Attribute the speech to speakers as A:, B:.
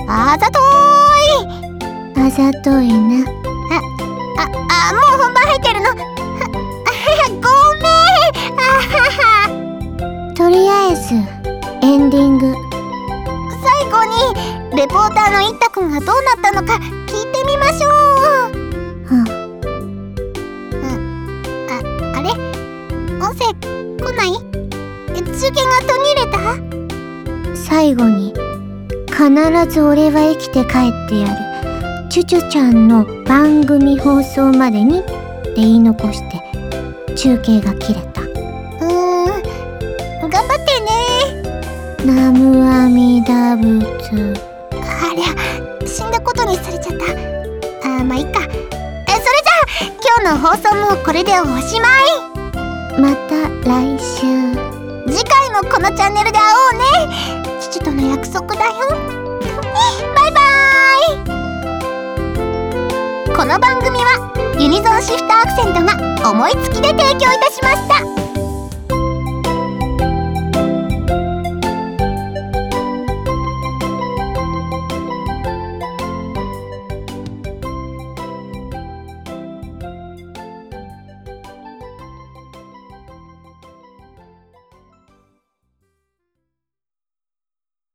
A: あざとーい。
B: あざといな。
A: もう本番入ってるの。ごめん。
B: とりあえずエンディング。
A: 最後にレポーターのいったくんがどうなったのか聞いてみましょう。あれ、音声来ない？中継が途切れた？
B: 最後に必ず俺は生きて帰ってやる、チュチュちゃんの番組放送までにって言い残して中継が切れた。
A: 頑張ってね。
B: ナムアミダ仏。
A: ありゃ、死んだことにされちゃった。まあいいか。それじゃあ今日の放送もこれでおしまい。
B: また来週。
A: 次回もこのチャンネルで会おうね。父との約束だよ。バイバーイ。この番組はユニゾンシフトアクセントが思いつきで提供いたしました。